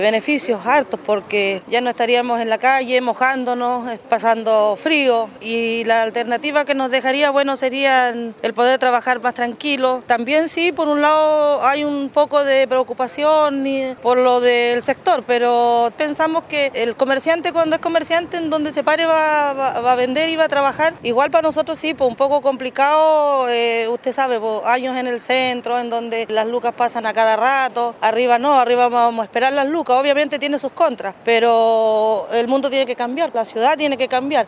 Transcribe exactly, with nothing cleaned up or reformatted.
Beneficios hartos porque ya no estaríamos en la calle mojándonos, pasando frío, y la alternativa que nos dejaría, bueno, sería el poder trabajar más tranquilo. También sí, por un lado hay un poco de preocupación por lo del sector, pero pensamos que el comerciante, cuando es comerciante, en donde se pare va, va, va a vender y va a trabajar. Igual para nosotros sí, pues un poco complicado, eh, usted sabe, pues, años en el centro, en donde las lucas pasan a cada rato, arriba no, arriba vamos a esperar las lucas. Obviamente tiene sus contras, pero el mundo tiene que cambiar, la ciudad tiene que cambiar.